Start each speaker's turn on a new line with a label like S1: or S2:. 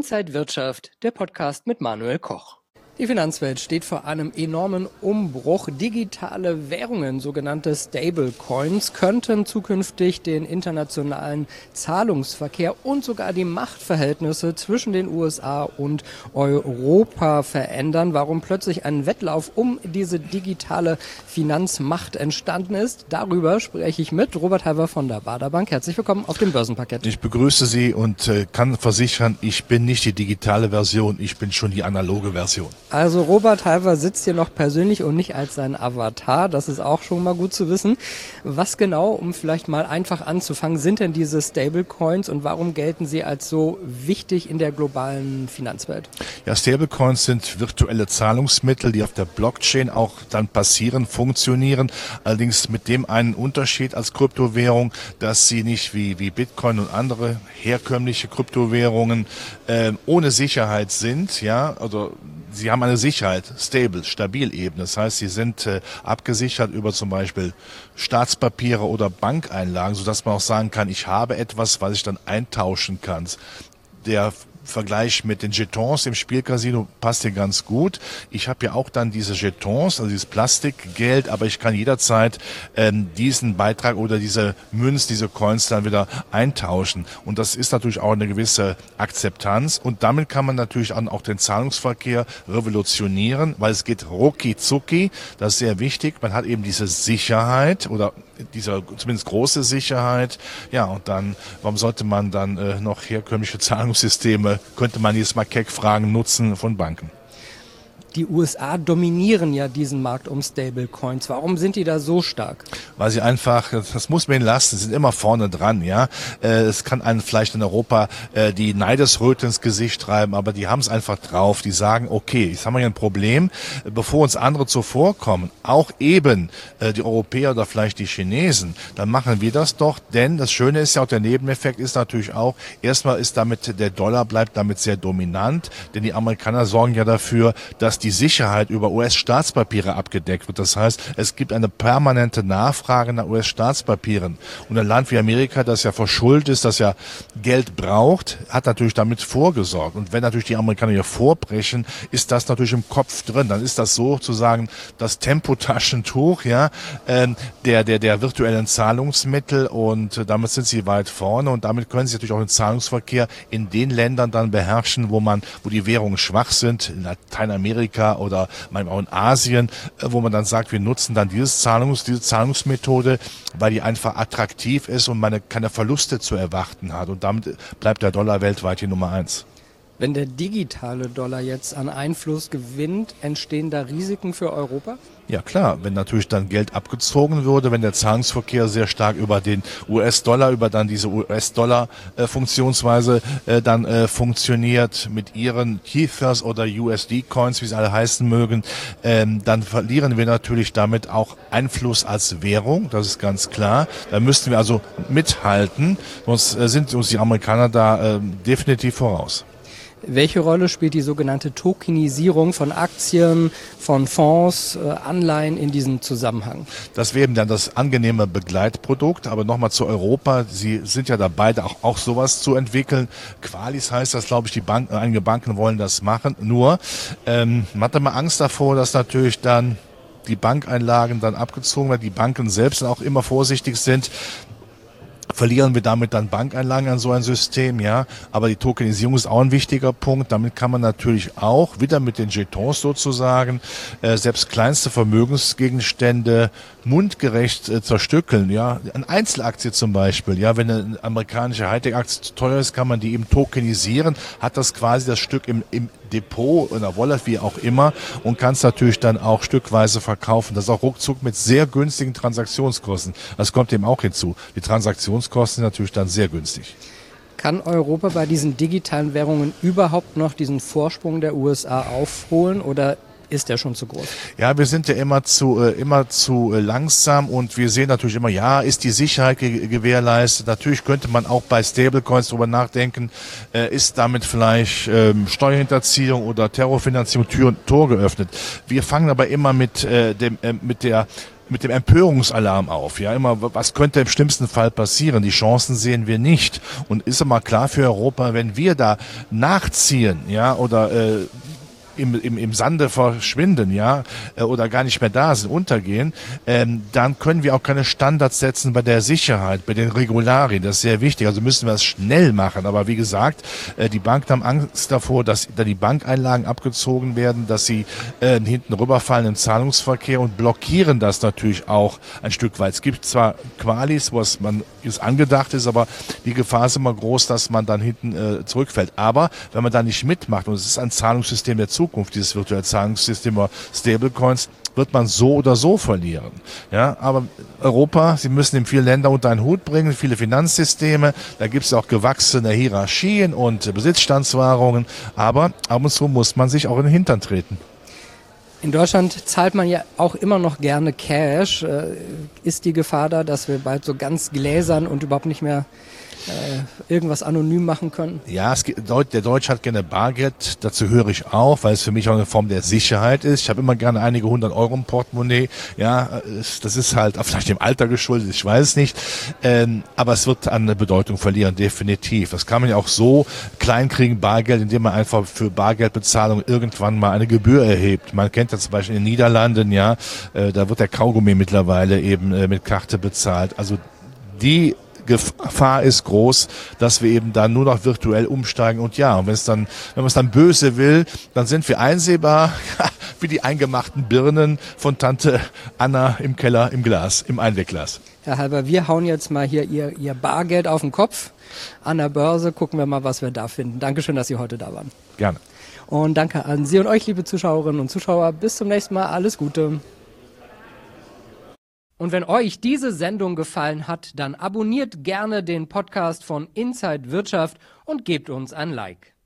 S1: Inside Wirtschaft, der Podcast mit Manuel Koch. Die Finanzwelt steht vor einem enormen Umbruch. Digitale Währungen, sogenannte Stablecoins, könnten zukünftig den internationalen Zahlungsverkehr und sogar die Machtverhältnisse zwischen den USA und Europa verändern. Warum plötzlich ein Wettlauf um diese digitale Finanzmacht entstanden ist, darüber spreche ich mit Robert Halver von der Baader Bank. Herzlich willkommen auf dem Börsenparkett.
S2: Ich begrüße Sie und kann versichern, ich bin nicht die digitale Version, ich bin schon die analoge Version.
S1: Also Robert Halver sitzt hier noch persönlich und nicht als sein Avatar, das ist auch schon mal gut zu wissen. Was genau, um vielleicht mal einfach anzufangen, sind denn diese Stablecoins und warum gelten sie als so wichtig in der globalen Finanzwelt?
S2: Ja, Stablecoins sind virtuelle Zahlungsmittel, die auf der Blockchain auch dann passieren, funktionieren. Allerdings mit dem einen Unterschied als Kryptowährung, dass sie nicht wie Bitcoin und andere herkömmliche Kryptowährungen ohne Sicherheit sind, ja, also sie haben eine Sicherheit, stable, stabil eben. Das heißt, sie sind abgesichert über zum Beispiel Staatspapiere oder Bankeinlagen, sodass man auch sagen kann, ich habe etwas, was ich dann eintauschen kann. Der Vergleich mit den Jetons im Spielcasino passt hier ganz gut. Ich habe ja auch dann diese Jetons, also dieses Plastikgeld, aber ich kann jederzeit diesen Beitrag oder diese Münz, diese Coins dann wieder eintauschen. Und das ist natürlich auch eine gewisse Akzeptanz. Und damit kann man natürlich auch den Zahlungsverkehr revolutionieren, weil es geht rucki zucki. Das ist sehr wichtig. Man hat eben diese Sicherheit oder diese zumindest große Sicherheit. Ja, und dann, warum sollte man dann noch herkömmliche Zahlungssysteme, könnte man jetzt mal keck fragen, nutzen von Banken?
S1: Die USA dominieren ja diesen Markt um Stablecoins. Warum sind die da so stark?
S2: Weil sie einfach, das muss man ihnen lassen, sie sind immer vorne dran, ja. Es kann einen vielleicht in Europa die Neidesröte ins Gesicht treiben, aber die haben es einfach drauf. Die sagen, okay, jetzt haben wir hier ein Problem, bevor uns andere zuvorkommen, auch eben die Europäer oder vielleicht die Chinesen, dann machen wir das doch, denn das Schöne ist ja auch, der Nebeneffekt ist natürlich auch, erstmal ist damit, der Dollar bleibt damit sehr dominant, denn die Amerikaner sorgen ja dafür, dass die Sicherheit über US-Staatspapiere abgedeckt wird. Das heißt, es gibt eine permanente Nachfrage nach US-Staatspapieren. Und ein Land wie Amerika, das ja verschuldet ist, das ja Geld braucht, hat natürlich damit vorgesorgt. Und wenn natürlich die Amerikaner hier vorbrechen, ist das natürlich im Kopf drin. Dann ist das sozusagen das Tempotaschentuch, ja, der virtuellen Zahlungsmittel, und damit sind sie weit vorne, und damit können sie natürlich auch den Zahlungsverkehr in den Ländern dann beherrschen, wo die Währungen schwach sind, in Lateinamerika oder manchmal auch in Asien, wo man dann sagt, wir nutzen dann diese Zahlungsmethode, weil die einfach attraktiv ist und man keine Verluste zu erwarten hat. Und damit bleibt der Dollar weltweit die Nummer 1.
S1: Wenn der digitale Dollar jetzt an Einfluss gewinnt, entstehen da Risiken für Europa?
S2: Ja klar, wenn natürlich dann Geld abgezogen würde, wenn der Zahlungsverkehr sehr stark über den US-Dollar, über dann diese US-Dollar-Funktionsweise funktioniert mit ihren Ethers oder USD-Coins, wie sie alle heißen mögen, dann verlieren wir natürlich damit auch Einfluss als Währung, das ist ganz klar. Da müssten wir also mithalten, sonst sind uns die Amerikaner da definitiv voraus.
S1: Welche Rolle spielt die sogenannte Tokenisierung von Aktien, von Fonds, Anleihen in diesem Zusammenhang?
S2: Das wäre eben dann das angenehme Begleitprodukt. Aber nochmal zu Europa. Sie sind ja dabei, auch sowas zu entwickeln. Qualis heißt das, glaube ich, einige Banken wollen das machen. Nur, man hat immer Angst davor, dass natürlich dann die Bankeinlagen dann abgezogen werden, die Banken selbst auch immer vorsichtig sind. Verlieren wir damit dann Bankeinlagen an so ein System, ja. Aber die Tokenisierung ist auch ein wichtiger Punkt. Damit kann man natürlich auch wieder mit den Jetons sozusagen selbst kleinste Vermögensgegenstände mundgerecht zerstückeln, ja. Eine Einzelaktie zum Beispiel, ja. Wenn eine amerikanische Hightech-Aktie zu teuer ist, kann man die eben tokenisieren, hat das quasi das Stück im Depot oder Wallet, wie auch immer, und kann es natürlich dann auch stückweise verkaufen. Das auch ruckzuck mit sehr günstigen Transaktionskosten. Das kommt eben auch hinzu. Die Transaktionskosten sind natürlich dann sehr günstig.
S1: Kann Europa bei diesen digitalen Währungen überhaupt noch diesen Vorsprung der USA aufholen, oder ist der schon zu groß? Ja, wir sind ja immer zu langsam, und wir sehen natürlich immer, ja, ist die Sicherheit gewährleistet. Natürlich könnte man auch bei Stablecoins drüber nachdenken, ist damit vielleicht Steuerhinterziehung oder Terrorfinanzierung Tür und Tor geöffnet. Wir fangen aber immer mit der
S2: mit dem Empörungsalarm auf. Ja, immer, was könnte im schlimmsten Fall passieren? Die Chancen sehen wir nicht. Und ist immer klar für Europa, wenn wir da nachziehen, ja, oder im Sande verschwinden, ja, oder gar nicht mehr da sind, untergehen, dann können wir auch keine Standards setzen bei der Sicherheit, bei den Regularien. Das ist sehr wichtig. Also müssen wir es schnell machen. Aber wie gesagt, die Banken haben Angst davor, dass da die Bankeinlagen abgezogen werden, dass sie hinten rüberfallen im Zahlungsverkehr und blockieren das natürlich auch ein Stück weit. Es gibt zwar Qualis, was man ist angedacht ist, aber die Gefahr ist immer groß, dass man dann hinten zurückfällt. Aber wenn man da nicht mitmacht, und es ist ein Zahlungssystem der Zukunft, dieses virtuelle Zahlungssystem oder Stablecoins, wird man so oder so verlieren. Ja, aber Europa, sie müssen eben viele Länder unter einen Hut bringen, viele Finanzsysteme, da gibt es auch gewachsene Hierarchien und Besitzstandswahrungen, aber ab und zu muss man sich auch in den Hintern treten.
S1: In Deutschland zahlt man ja auch immer noch gerne Cash. Ist die Gefahr da, dass wir bald so ganz gläsern und überhaupt nicht mehr irgendwas anonym machen können? Ja,
S2: der Deutsche hat gerne Bargeld, dazu höre ich auch, weil es für mich auch eine Form der Sicherheit ist. Ich habe immer gerne einige 100 Euro im Portemonnaie. Ja, das ist halt vielleicht dem Alter geschuldet, ich weiß es nicht. Aber es wird an Bedeutung verlieren, definitiv. Das kann man ja auch so klein kriegen, Bargeld, indem man einfach für Bargeldbezahlung irgendwann mal eine Gebühr erhebt. Man kennt das zum Beispiel in den Niederlanden, ja, da wird der Kaugummi mittlerweile eben mit Karte bezahlt. Also die Gefahr ist groß, dass wir eben dann nur noch virtuell umsteigen. Und ja, und wenn man es dann böse will, dann sind wir einsehbar wie die eingemachten Birnen von Tante Anna im Keller im Glas, im Einwegglas.
S1: Herr Halber, wir hauen jetzt mal hier Ihr Bargeld auf den Kopf. An der Börse gucken wir mal, was wir da finden. Dankeschön, dass Sie heute da waren.
S2: Gerne.
S1: Und danke an Sie und euch, liebe Zuschauerinnen und Zuschauer. Bis zum nächsten Mal. Alles Gute. Und wenn euch diese Sendung gefallen hat, dann abonniert gerne den Podcast von Inside Wirtschaft und gebt uns ein Like.